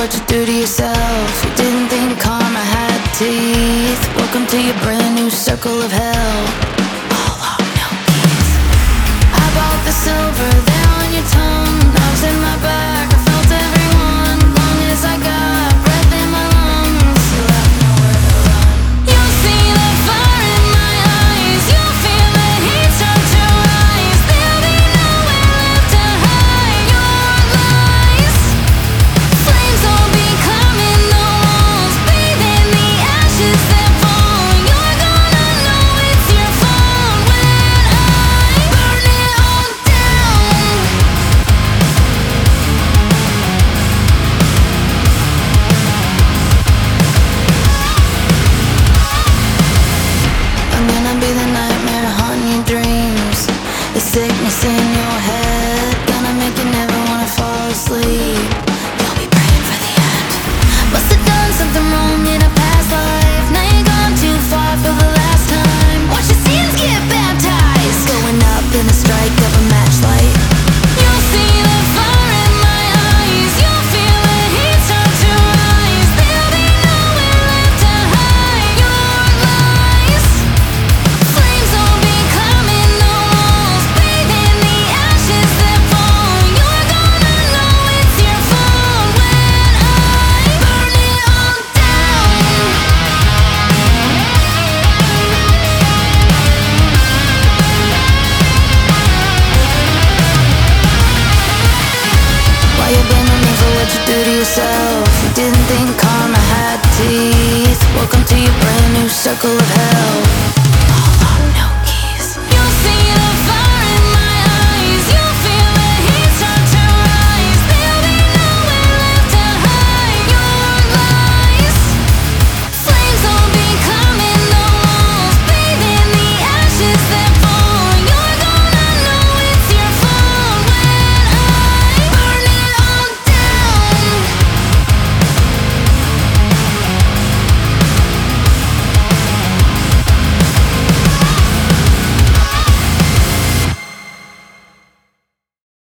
what you do to yourself. You didn't think karma had teeth. Welcome to your brand new circle of hell. All on no keys. I bought the silver there on your tongue. Knobs in my back, I felt everyone. Long as I got breath in my lungs, you'll have nowhere to run. You'll see the fire in my eyes. You'll feel the heat start to rise. There'll be nowhere left to hide your lies. Flames will be climbing the walls, breathing the ashes that fall. You're gonna know it's your fault when I burn it all down. I'm gonna be the nightmare haunting your dreams, the sickness in your head, gonna make you never wanna fall asleep. You'll be praying for the end. Must have done something wrong in a past life. Now you're gone too far for the last time. Watch your sins get baptized, going up in the strike of a matchlight. You'll see the fire in my eyes. You'll feel the heat start to rise. There'll be nowhere left to hide your lies. Flames will be climbing the walls, breathing the ashes that fall. You're gonna know it's your fault when I burn it all down. Why you blaming me for what you do to yourself? You didn't think karma had teeth. Welcome to your brand new circle of hell.